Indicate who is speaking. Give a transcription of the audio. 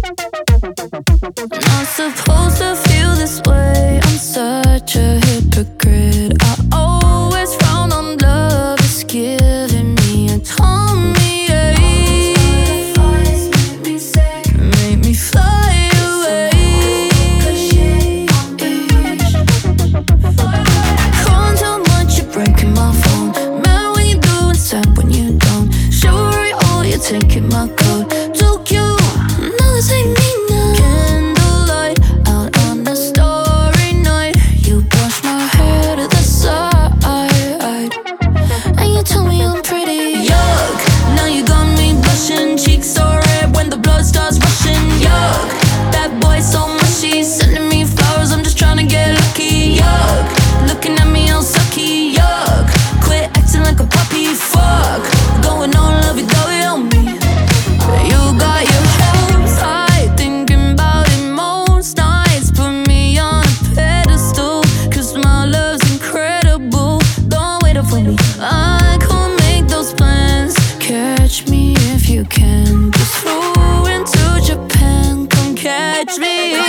Speaker 1: Not supposed to feel this way. I'm such a hypocrite. I always frown on love. It's giving me a tummy ache. Make me fly away. Calling too much, you're breaking my phone. Mad when you do and sad when you don't. Sure, you're taking my code. Too cute. No, this ain't me now. Candlelight out on a starry night. You brush my hair to the side, and you tell me I'm pretty. Yuck, now you got me blushing. Cheeks so red when the blood starts rushing. Yuck, that boy so mushy, sending me flowers. I'm just trying to get lucky. Yuck, looking at me all sucky. Yuck, quit acting like a puppy. Fuck, going on lovey-dovey on me. You got your hopes high, thinking about it most nights. Put me on a pedestal, cause my love's incredible. Don't wait up for me, I can't make those plans. Catch me if you can, just flew into Japan. Come catch me.